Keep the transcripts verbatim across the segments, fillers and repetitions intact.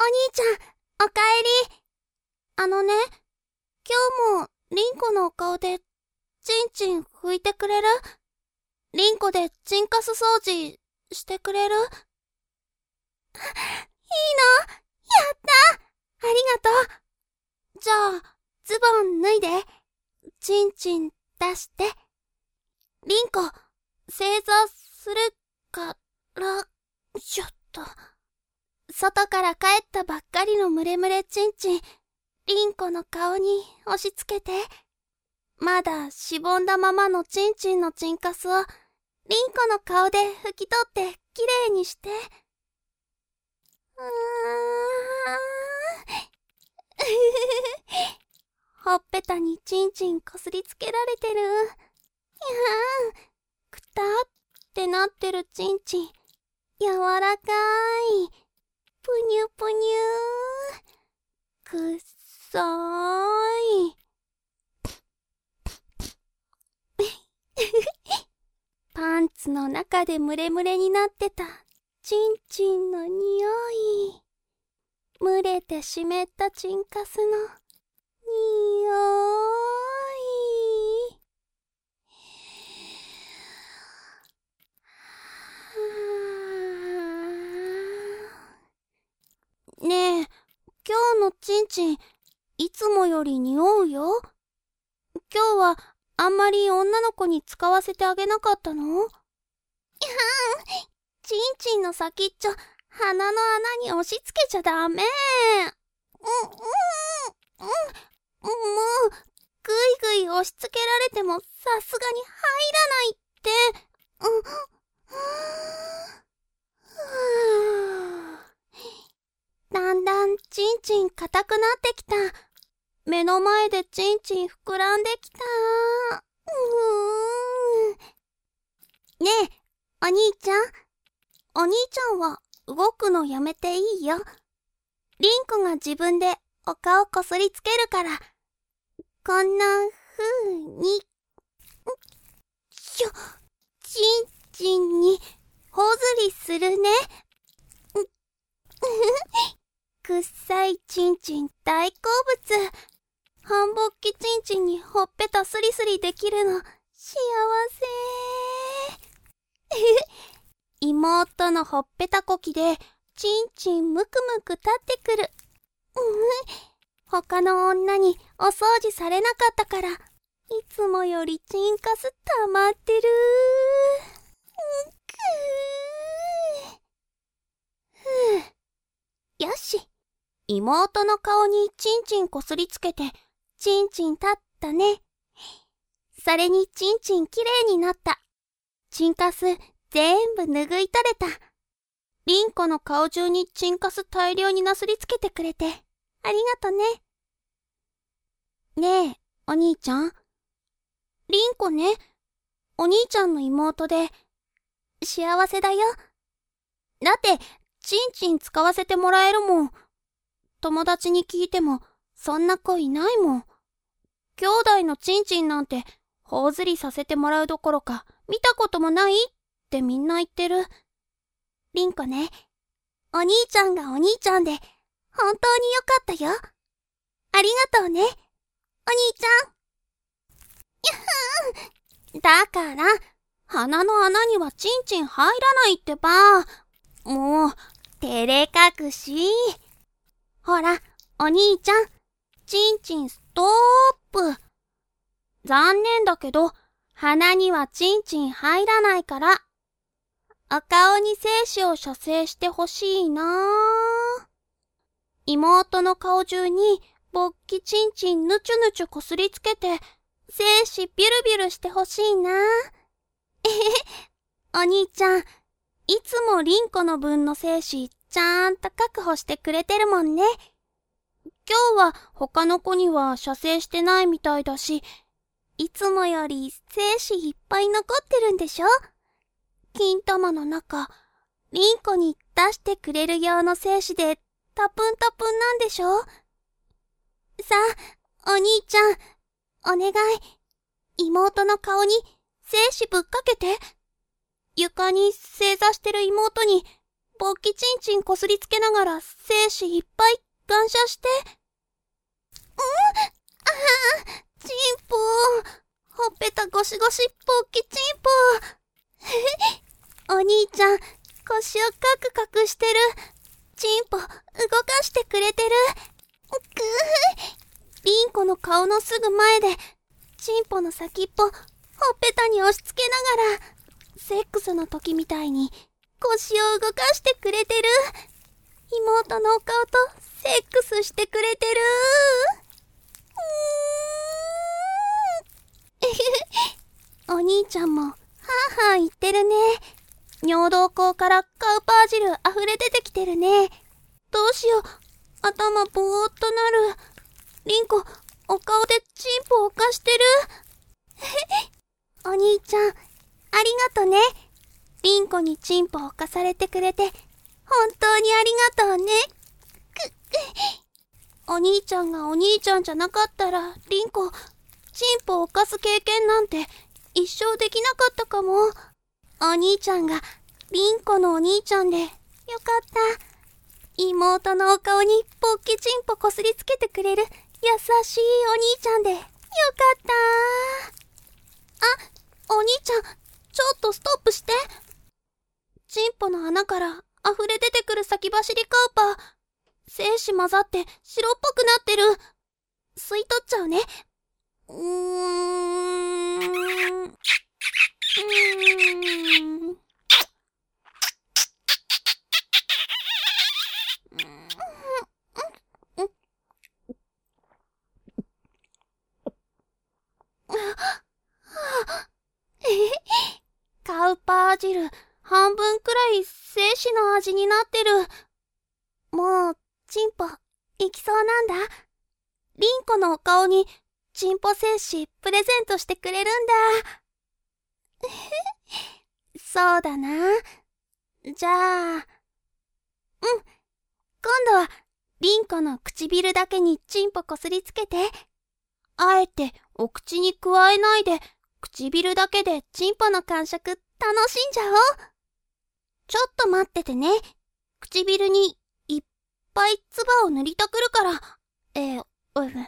兄ちゃん、おかえり。あのね、今日もリンコのお顔でチンチン拭いてくれる？リンコでチンカス掃除してくれる？いいの？やった！ありがとう。じゃあ、ズボン脱いで、チンチン出して。リンコ、正座するから、ちょっと。外から帰ったばっかりのムレムレチンチン、リンコの顔に押し付けて。まだしぼんだままのチンチンのチンカスを、リンコの顔で拭き取ってきれいにして。うーん。ほっぺたにチンチンこすりつけられてる。いやー、くたってなってるチンチン、柔らかい。ぷにゅぷにゅー。くっさーい。パンツの中でムレムレになってたチンチンの匂い。蒸れて湿ったチンカスの匂い。ねえ、今日のチンチン、いつもより匂うよ。今日はあんまり女の子に使わせてあげなかったの？いやーん、チンチンの先っちょ、鼻の穴に押し付けちゃダメ。うん、うん、うん、もう、ぐいぐい押し付けられてもさすがに入らないって。うん、ふぅ。だんだんチンチン硬くなってきた。目の前でチンチン膨らんできた。うーん。ねえ、お兄ちゃん。お兄ちゃんは動くのやめていいよ。リンコが自分でお顔こすりつけるから。こんな風に、ちょ、チンチンにほずりするね。くっさいチンチン大好物。半ぼっきチンチンにほっぺたスリスリできるの幸せ。妹のほっぺたこきでチンチンむくむく立ってくる。うん、他の女にお掃除されなかったから、いつもよりチンカス溜まってる。ふぅ。よし。妹の顔にチンチンこすりつけて、チンチン立ったね。それにチンチンきれいになった。チンカス全部拭い取れた。リンコの顔中にチンカス大量になすりつけてくれて、ありがとね。ねえ、お兄ちゃん。リンコね、お兄ちゃんの妹で、幸せだよ。だって、チンチン使わせてもらえるもん。友達に聞いても、そんな子いないもん。兄弟のチンチンなんて、ほおずりさせてもらうどころか、見たこともないってみんな言ってる。リンコね、お兄ちゃんがお兄ちゃんで、本当によかったよ。ありがとうね、お兄ちゃん。やっだから、鼻の穴にはチンチン入らないってば。もう、照れ隠し。ほら、お兄ちゃん、チンチンストップ。残念だけど、鼻にはチンチン入らないから。お顔に精子を射精してほしいな。妹の顔中に、ぼっきチンチンぬちゅぬちゅこすりつけて、精子ビュルビュルしてほしいな。えへへ、お兄ちゃん、いつもリンコの分の精子、ちゃんと確保してくれてるもんね。今日は他の子には射精してないみたいだし、いつもより精子いっぱい残ってるんでしょ？金玉の中、リンコに出してくれる用の精子でタプンタプンなんでしょ？さあ、お兄ちゃん、お願い。妹の顔に精子ぶっかけて。床に正座してる妹にポッキチンチンこすりつけながら精子いっぱい感謝して。うんああ、チンポほっぺたゴシゴシポッキチンポお兄ちゃん、腰をカクカクしてる。チンポ動かしてくれてる。くぅリンコの顔のすぐ前で、チンポの先っぽ、ほっぺたに押し付けながら、セックスの時みたいに腰を動かしてくれてる。妹のお顔とセックスしてくれてる。うーんお兄ちゃんも、はぁはぁ言ってるね。尿道口からカウパー汁溢れ出てきてるね。どうしよう。頭ぼーっとなる。リンコ、お顔でチンポを犯してる。お兄ちゃん、ありがとね。リンコにチンポを犯されてくれて、本当にありがとうね。くっお兄ちゃんがお兄ちゃんじゃなかったら、リンコ、チンポを犯す経験なんて一生できなかったかも。お兄ちゃんがリンコのお兄ちゃんでよかった。妹のお顔にポッキチンポこすりつけてくれる優しいお兄ちゃんでよかった。あ、お兄ちゃん、ちょっとストップして。チンポの穴から溢れ出てくる先走りカウパー。精子混ざって白っぽくなってる。吸い取っちゃうね。うーん。うーん。カウパー汁、半分くらい精子の味になってる。もう、チンポ、いきそうなんだ。リンコのお顔に、チンポ精子プレゼントしてくれるんだ。そうだな。じゃあ、うん。今度は、リンコの唇だけにチンポこすりつけて。あえてお口に加えないで、唇だけでチンポの感触楽しんじゃおう。ちょっと待っててね。唇にいっぱい唾を塗りたくるから。えー、うふ。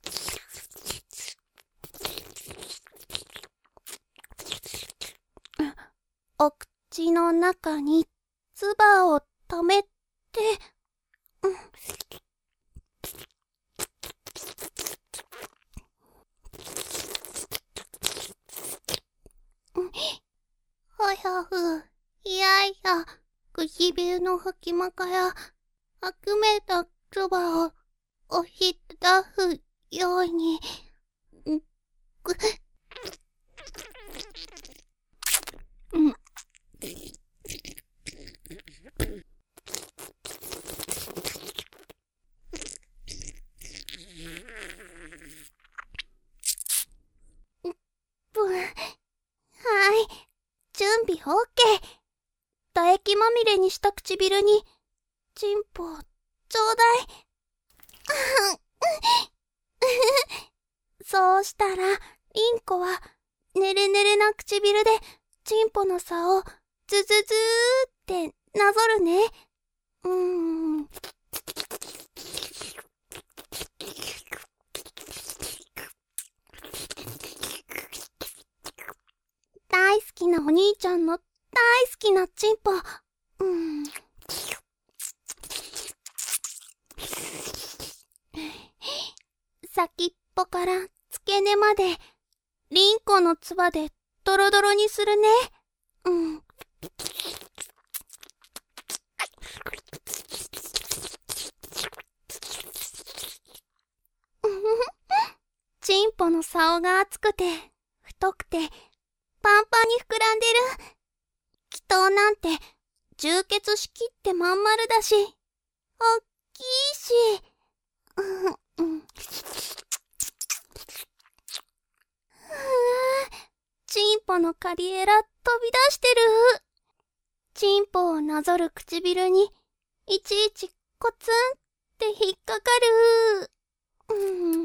お口の中に唾を溜めて、うん。はやふ、いやいや、唇の隙間から集めた唾を押し出すように、く、うん。はい。準備 オーケー。唾液まみれにした唇に、チンポ、ちょうだい。そうしたら、リンコは、ねるねるな唇で、チンポの差を、ズズズーってなぞるね。うーん。大好きなお兄ちゃんの大好きなチンポ。うん。先っぽから付け根まで、リンコの唾でドロドロにするね。うん。チンポの竿が厚くて、太くて、パンパンに膨らんでる。気筒なんて、充血しきってまん丸だし、おっきいし。うんうん、ふぅ、チンポのカリエラ飛び出してる。チンポをなぞる唇に、いちいちコツンって引っかかる。うん。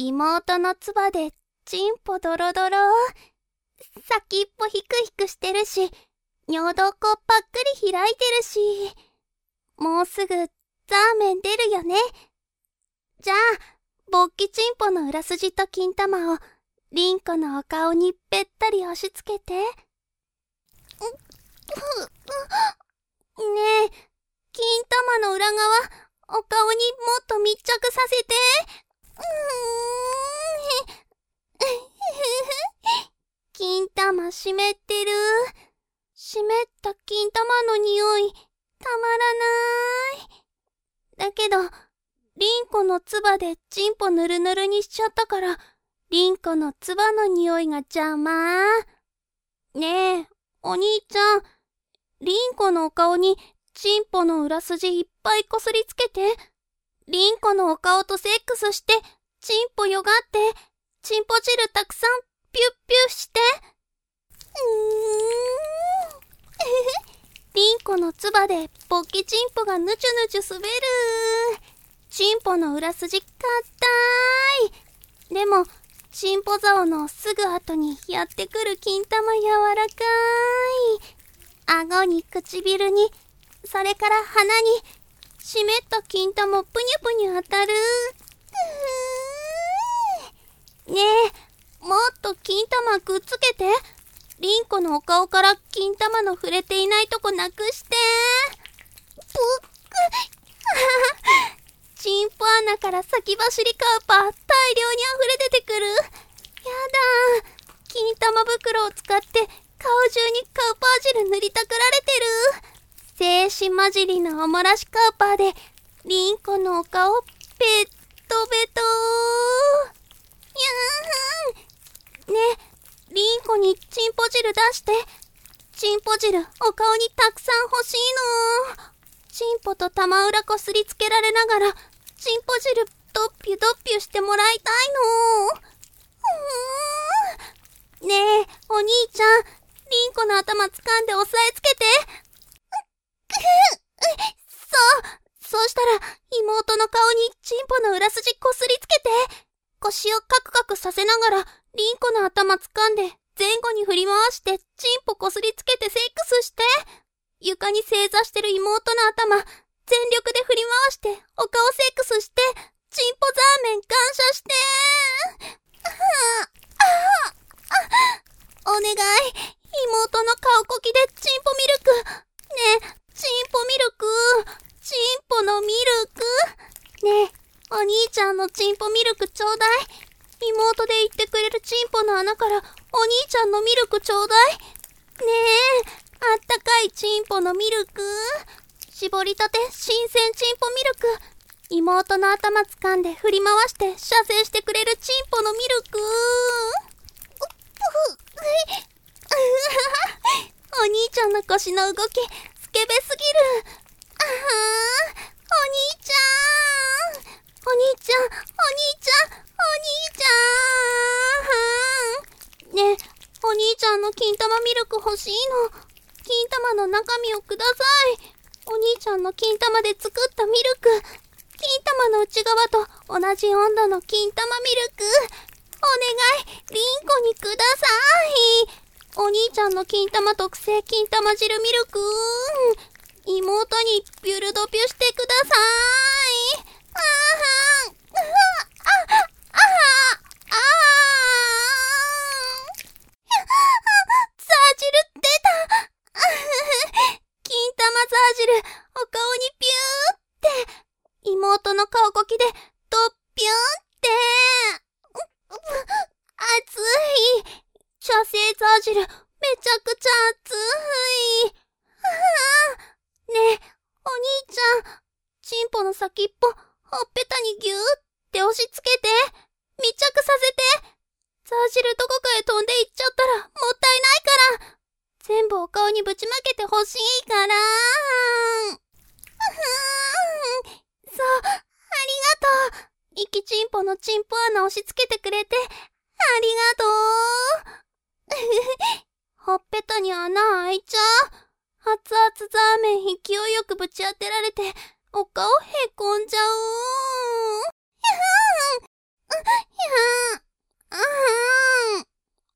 妹のつばでチンポドロドロ。先っぽヒクヒクしてるし、尿道口ぱっくり開いてるし。もうすぐザーメン出るよね。じゃあ、勃起チンポの裏筋と金玉をリンコのお顔にぺったり押し付けて。ねえ、金玉の裏側、お顔にもっと密着させて。うーん。金玉湿ってる。湿った金玉の匂い、たまらない。だけど、リンコのつばでチンポぬるぬるにしちゃったから、リンコのつばの匂いが邪魔。ねえ、お兄ちゃん、リンコのお顔にチンポの裏筋いっぱいこすりつけて、リンコのお顔とセックスして、チンポよがって、チンポ汁たくさんピュッピュッして。うーん。リンコのつばで勃起チンポがぬちゅぬちゅ滑る。チンポの裏筋かったーい。でも、チンポ竿のすぐ後にやってくる金玉柔らかい。顎に唇に、それから鼻に、湿った金玉ぷにゅぷにゅ当たる。うーん。ねえ、もっと金玉くっつけて。リンコのお顔から金玉の触れていないとこなくして。ぷっく。チンポ穴から先走りカウパー大量に溢れ出てくる。やだ。金玉袋を使って顔中にカウパー汁塗りたくられてる。精子混じりのおもらしカウパーでリンコのお顔ペットベトー。にゃーん。ね、リンコにチンポ汁出して。チンポ汁お顔にたくさん欲しいの。チンポと玉裏こすりつけられながらチンポ汁ドッピュドッピュしてもらいたいの。うーん。ねえ、お兄ちゃん、リンコの頭掴んで押さえつけて。そう、そうしたら妹の顔にチンポの裏筋こすりつけて。腰をカクカクさせながらリンコの頭掴んで前後に振り回してチンポこすりつけてセックスして。床に正座してる妹の頭全力で振り回してお顔セックスして、チンポザーメン感謝して。お願い、妹の顔こきでチンポミルク。ねえ、チンポミルク。チンポのミルク。ねえ、お兄ちゃんのチンポミルクちょうだい。妹で言ってくれるチンポの穴からお兄ちゃんのミルクちょうだい。ねえ、あったかいチンポのミルク。絞りたて新鮮チンポミルク。妹の頭掴んで振り回して射精してくれるチンポのミルク。お兄ちゃんの腰の動きスケベすぎる。あはー、お兄ちゃん、お兄ちゃん、お兄ちゃん、お兄ちゃん。ねえ、お兄ちゃんの金玉ミルク欲しいの。金玉の中身をください。お兄ちゃんの金玉で作ったミルク。金玉の内側と同じ温度の金玉ミルク。お願い、リンコにください。お兄ちゃんの金玉特製金玉汁ミルク。妹にビュルドピュしてください。あはん。あ、あ、あ、あ、ザージル出た。金玉ザージル、お顔にピューって。妹の顔こきで、ドッピューって。熱い。射精ザージル、めちゃくちゃ熱い。ねえ、お兄ちゃん、チンポの先っぽ、ほっぺたにギューって押し付けて、密着させて。ザージルどこかへ飛んでいっちゃったらもったいないから。全部お顔にぶちまけてほしいから。うふーん。そう、ありがとう。イキチンポのチンポ穴押し付けてくれて、ありがとう。ほっぺたに穴開いちゃう。熱々ザーメン勢いよくぶち当てられて、お顔へこんじゃう。 うーん。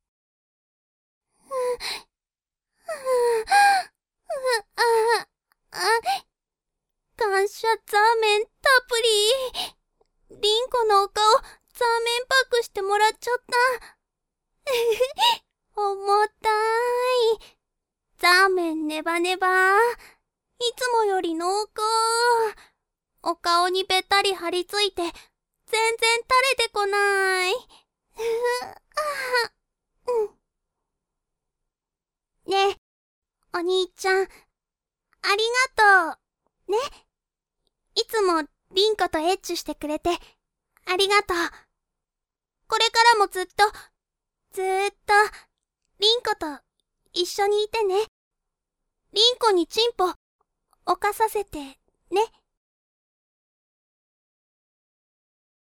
あ、あ、感謝ザーメンたっぷり。リンコのお顔、ザーメンパックしてもらっちゃった。重たい。ザーメンネバネバ。いつもより濃厚。お顔にべったり張り付いて、全然垂れてこない。ねえ、お兄ちゃん、ありがとう。ね。いつもリンコとエッチしてくれて、ありがとう。これからもずっと、ずーっと、リンコと一緒にいてね。リンコにチンポ、犯させて、ね。